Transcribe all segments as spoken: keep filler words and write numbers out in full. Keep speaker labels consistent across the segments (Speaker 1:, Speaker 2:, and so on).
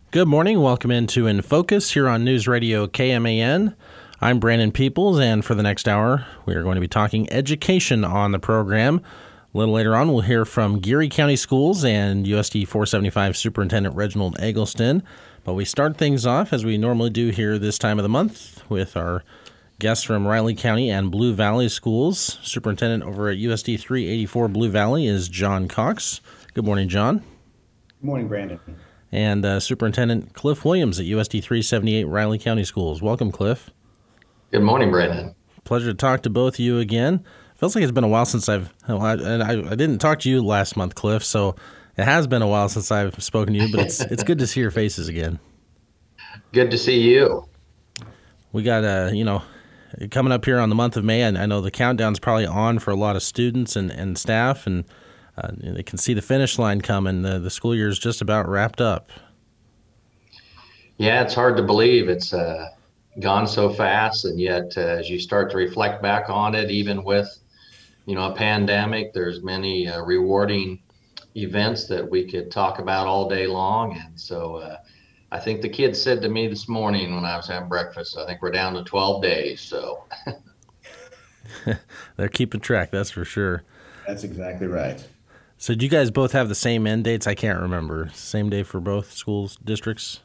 Speaker 1: Good morning. Welcome into In Focus here on News Radio K M A N. I'm Brandon Peoples, and for the next hour, we are going to be talking education on the program. A little later on, we'll hear from Geary County Schools and U S D four seventy-five Superintendent Reginald Eggleston. But we start things off, as we normally do here this time of the month, with our guests from Riley County and Blue Valley Schools. Superintendent over at U S D three eighty-four Blue Valley is John Cox. Good morning, John.
Speaker 2: Good morning, Brandon.
Speaker 1: And uh, Superintendent Cliff Williams at U S D three seventy-eight Riley County Schools. Welcome, Cliff.
Speaker 3: Good morning, Brandon.
Speaker 1: Pleasure to talk to both of you again. Feels like it's been a while since I've, well, I, and I, I didn't talk to you last month, Cliff, so it has been a while since I've spoken to you, but it's it's good to see your faces again.
Speaker 3: Good to see you.
Speaker 1: We got, uh, you know, coming up here on the month of May, and I know the countdown's probably on for a lot of students and, and staff, and uh, they can see the finish line coming. The, the school year is just about wrapped up.
Speaker 3: Yeah, it's hard to believe it's uh, gone so fast, and yet uh, as you start to reflect back on it, even with, you know, a pandemic, there's many uh, rewarding events that we could talk about all day long. And so uh, I think the kids said to me this morning when I was having breakfast, I think we're down to twelve days. So
Speaker 1: they're keeping track, that's for sure.
Speaker 2: That's exactly right.
Speaker 1: So do you guys both have the same end dates? I can't remember. Same day for both schools, districts?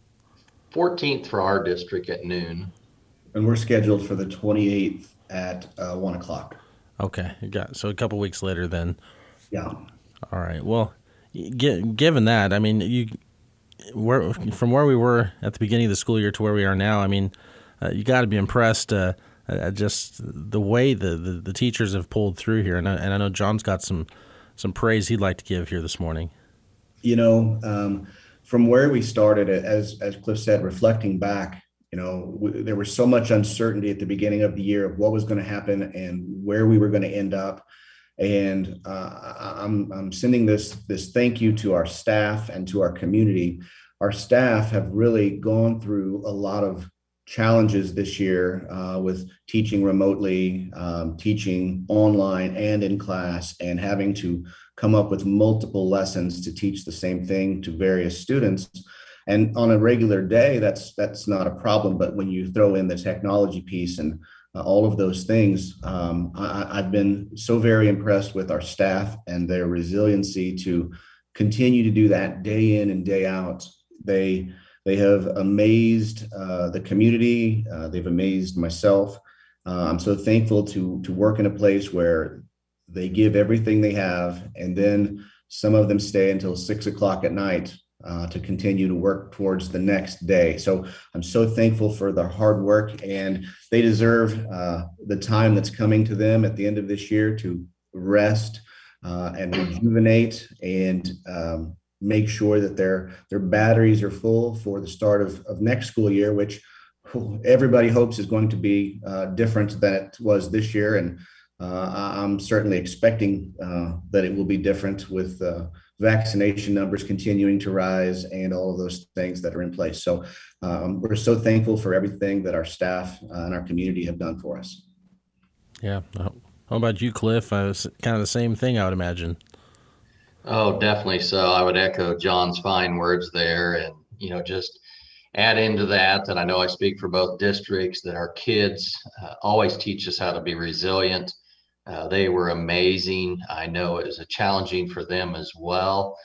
Speaker 3: fourteenth for our district at noon.
Speaker 2: And we're scheduled for the twenty-eighth at uh, one o'clock.
Speaker 1: Okay. You got, so a couple weeks later then.
Speaker 2: Yeah.
Speaker 1: All right. Well, g- given that, I mean, you where from where we were at the beginning of the school year to where we are now, I mean, uh, you got to be impressed uh, at just the way the, the, the teachers have pulled through here. And I, and I know John's got some, some praise he'd like to give here this morning.
Speaker 2: You know, um, from where we started, as as Cliff said, reflecting back, you know, w- there was so much uncertainty at the beginning of the year of what was going to happen and where we were going to end up. And uh, I'm I'm sending this this thank you to our staff and to our community. Our staff have really gone through a lot of challenges this year uh, with teaching remotely, um, teaching online and in class, and having to come up with multiple lessons to teach the same thing to various students. And on a regular day, that's that's not a problem. But when you throw in the technology piece and uh, all of those things, um, I, I've been so very impressed with our staff and their resiliency to continue to do that day in and day out. They They have amazed uh, the community. Uh, they've amazed myself. Uh, I'm so thankful to to work in a place where they give everything they have, and then some of them stay until six o'clock at night uh, to continue to work towards the next day. So I'm so thankful for their hard work, and they deserve uh, the time that's coming to them at the end of this year to rest uh, and rejuvenate and um, make sure that their their batteries are full for the start of, of next school year, which everybody hopes is going to be uh, different than it was this year. And uh, I'm certainly expecting uh, that it will be different with uh, vaccination numbers continuing to rise and all of those things that are in place. So um, we're so thankful for everything that our staff uh, and our community have done for us.
Speaker 1: Yeah. How about you, Cliff? Uh, it's kind of the same thing, I would imagine.
Speaker 3: Oh, definitely so. I would echo John's fine words there, and, you know, just add into that, that I know I speak for both districts, that our kids uh, always teach us how to be resilient. Uh, they were amazing. I know it was a challenging for them as well.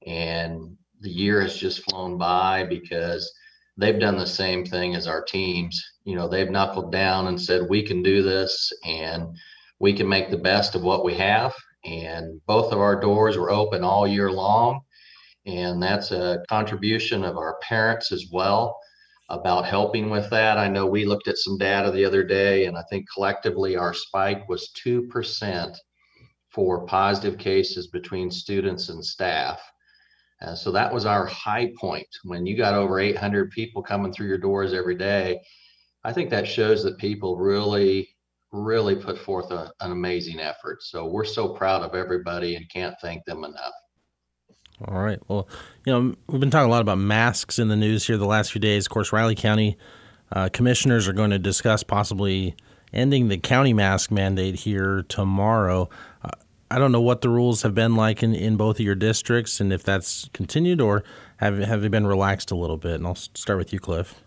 Speaker 3: And the year has just flown by because they've done the same thing as our teams. You know, they've knuckled down and said, we can do this and we can make the best of what we have. And both of our doors were open all year long. And that's a contribution of our parents as well about helping with that. I know we looked at some data the other day, and I think collectively our spike was two percent for positive cases between students and staff. Uh, so that was our high point. When you got over eight hundred people coming through your doors every day, I think that shows that people really really put forth a, an amazing effort. So we're so proud of everybody and can't thank them enough.
Speaker 1: All right. Well, you know, we've been talking a lot about masks in the news here the last few days. Of course, Riley County uh, commissioners are going to discuss possibly ending the county mask mandate here tomorrow. Uh, I don't know what the rules have been like in, in both of your districts and if that's continued or have, have they been relaxed a little bit? And I'll start with you, Cliff.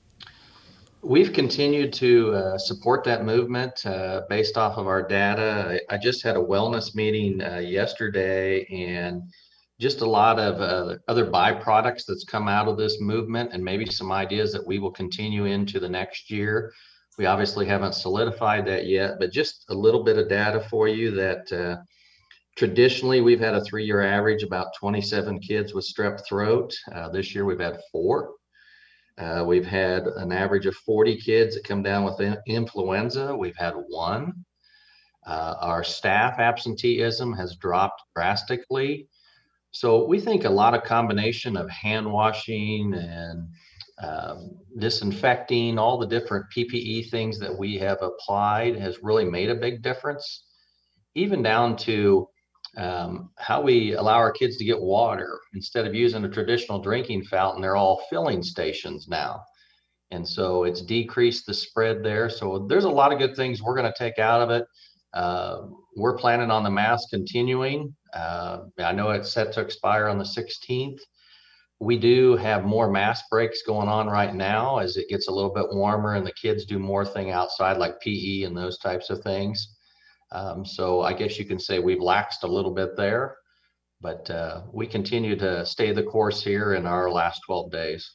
Speaker 3: We've continued to uh, support that movement uh, based off of our data. I, I just had a wellness meeting uh, yesterday, and just a lot of uh, other byproducts that's come out of this movement, and maybe some ideas that we will continue into the next year. We obviously haven't solidified that yet, but just a little bit of data for you that uh, traditionally we've had a three-year average about twenty-seven kids with strep throat. Uh, this year we've had four. Uh, we've had an average of forty kids that come down with in- influenza. We've had one. Uh, our staff absenteeism has dropped drastically. So we think a lot of combination of hand washing and um, disinfecting, all the different P P E things that we have applied has really made a big difference, even down to um, how we allow our kids to get water. Instead of using a traditional drinking fountain, they're all filling stations now. And so it's decreased the spread there. So there's a lot of good things we're going to take out of it. Uh, we're planning on the mask continuing. Uh, I know it's set to expire on the sixteenth. We do have more mask breaks going on right now as it gets a little bit warmer and the kids do more thing outside like P E and those types of things. Um, so I guess you can say we've laxed a little bit there, but uh, we continue to stay the course here in our last twelve days.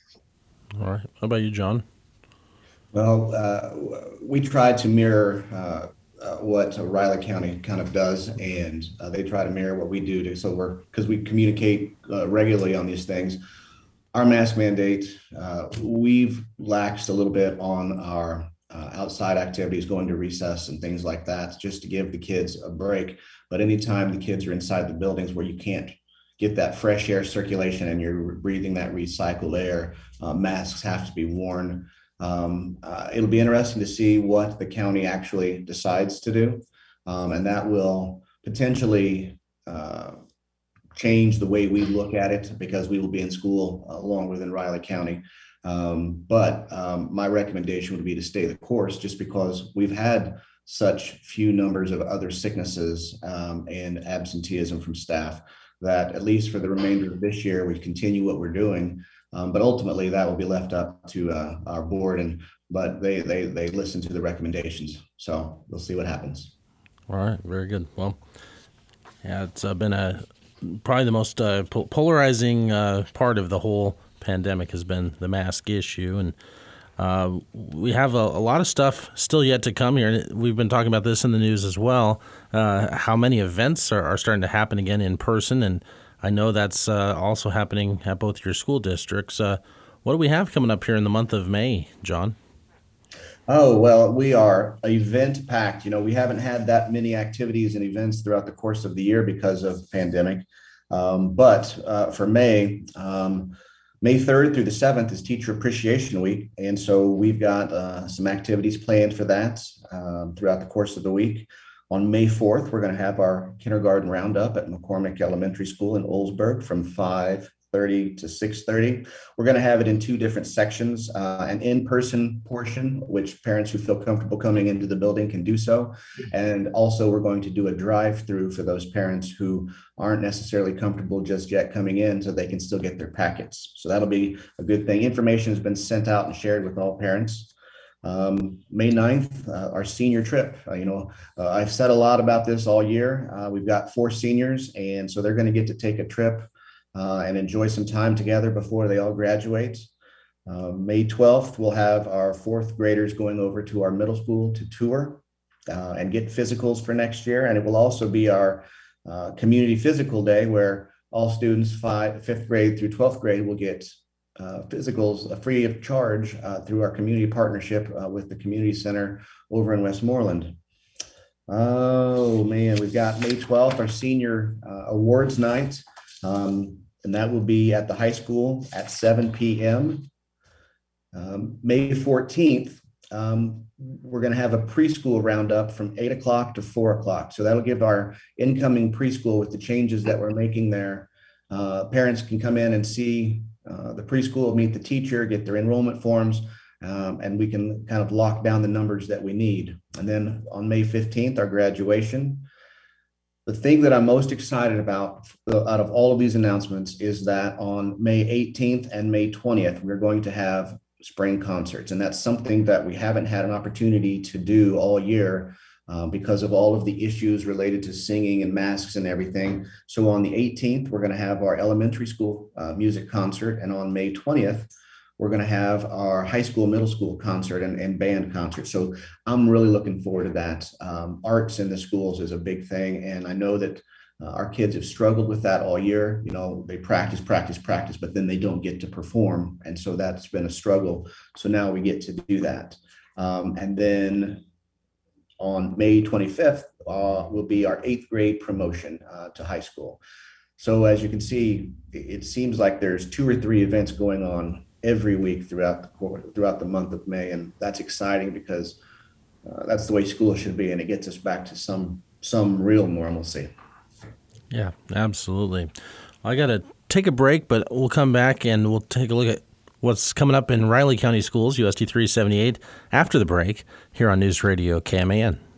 Speaker 1: All right. How about you, John?
Speaker 2: Well, uh, we try to mirror uh, uh, what Riley County kind of does, and uh, they try to mirror what we do. To, so we're, because we communicate uh, regularly on these things. Our mask mandate, uh, we've laxed a little bit on our uh, outside activities, going to recess and things like that, just to give the kids a break. But anytime the kids are inside the buildings where you can't get that fresh air circulation and you're breathing that recycled air, uh, masks have to be worn. Um, uh, it'll be interesting to see what the county actually decides to do. Um, and that will potentially uh, change the way we look at it, because we will be in school uh, longer than Riley County. Um, but um, my recommendation would be to stay the course, just because we've had such few numbers of other sicknesses um, and absenteeism from staff, that at least for the remainder of this year, we continue what we're doing. Um, but ultimately, that will be left up to uh, our board, and but they they they listen to the recommendations. So we'll see what happens.
Speaker 1: All right, very good. Well, yeah, it's uh, been a probably the most uh, po- polarizing uh, part of the whole pandemic has been the mask issue, and uh, we have a, a lot of stuff still yet to come here. We've been talking about this in the news as well. Uh, how many events are, are starting to happen again in person, and I know that's uh, also happening at both your school districts. Uh, what do we have coming up here in the month of May, John?
Speaker 2: Oh, well, we are event packed. You know, we haven't had that many activities and events throughout the course of the year because of the pandemic. Um, but uh, for May, um, May third through the seventh is Teacher Appreciation Week. And so we've got uh, some activities planned for that um, throughout the course of the week. On May fourth, we're going to have our kindergarten roundup at McCormick Elementary School in Oldsburg from five thirty to six thirty. We're going to have it in two different sections, uh, an in-person portion, which parents who feel comfortable coming into the building can do so. And also we're going to do a drive-through for those parents who aren't necessarily comfortable just yet coming in, so they can still get their packets. So that'll be a good thing. Information has been sent out and shared with all parents. Um, May ninth, uh, our senior trip. Uh, you know, uh, I've said a lot about this all year. Uh, we've got four seniors, and so they're going to get to take a trip uh, and enjoy some time together before they all graduate. Uh, May twelfth, we'll have our fourth graders going over to our middle school to tour uh, and get physicals for next year. And it will also be our uh, community physical day, where all students five, fifth grade through twelfth grade will get Uh, physicals uh, free of charge uh, through our community partnership uh, with the community center over in Westmoreland. Oh man, we've got May twelfth, our senior uh, awards night, um, and that will be at the high school at seven p.m. Um, May fourteenth, um, we're going to have a preschool roundup from eight o'clock to four o'clock. So that'll give our incoming preschool, with the changes that we're making there, uh, parents can come in and see Uh, the preschool, meet the teacher, get their enrollment forms, um, and we can kind of lock down the numbers that we need. And then on May fifteenth, our graduation. The thing that I'm most excited about uh, out of all of these announcements is that on May eighteenth and May twentieth, we're going to have spring concerts. And that's something that we haven't had an opportunity to do all year uh, because of all of the issues related to singing and masks and everything. So on the eighteenth, we're going to have our elementary school uh, music concert. And on May twentieth, we're going to have our high school, middle school concert and, and band concert. So I'm really looking forward to that. Um, arts in the schools is a big thing. And I know that uh, our kids have struggled with that all year. You know, they practice, practice, practice, but then they don't get to perform. And so that's been a struggle. So now we get to do that. Um, and then on May twenty-fifth uh, will be our eighth grade promotion uh, to high school. So as you can see, it seems like there's two or three events going on every week throughout the quarter, throughout the month of May, and that's exciting because uh, that's the way school should be, and it gets us back to some some real normalcy.
Speaker 1: Yeah, absolutely. I got to take a break, but we'll come back and we'll take a look at what's coming up in Riley County Schools, U S D three seventy-eight, after the break here on News Radio K M A N.